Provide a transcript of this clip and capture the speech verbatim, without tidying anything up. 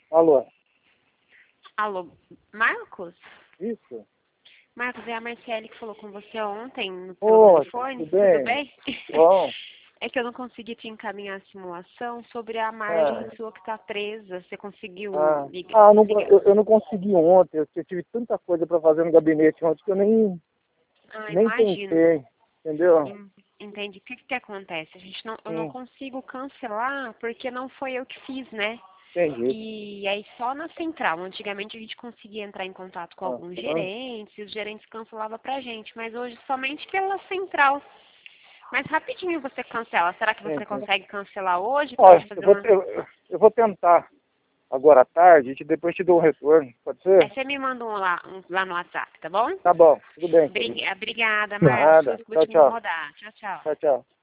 Alô? Alô, Marcos? Isso? Marcos, é a Marcele que falou com você ontem no Ô, telefone. tudo bem? Tudo bem? Bom. É que eu não consegui te encaminhar a simulação sobre a margem Ah, sua que está presa. Você conseguiu ah, ligar? ah não, ligar? eu, eu não consegui ontem. Eu, eu tive tanta coisa para fazer no gabinete ontem que eu nem, Ah, nem imagino. pensei. Entendeu? En- Entende? O que, que acontece? A gente não, eu não Hum, consigo cancelar porque não foi eu que fiz, né? entendi. E aí só na central. Antigamente a gente conseguia entrar em contato com Ah, alguns ah, gerentes e os gerentes cancelavam pra gente, mas hoje somente pela central. Mas rapidinho você cancela. Será que você entendi. consegue cancelar hoje pra Olha, gente eu fazer vou, uma... eu, eu vou tentar agora à tarde e depois te dou um retorno. Pode Aí ser? você me manda um lá, um lá no WhatsApp, tá bom? Tá bom. Tudo bem, querido. Bri- Obrigada, Marcos. Nada. Desculpa Tchau, te tchau. incomodar. Tchau, tchau. Tchau, tchau.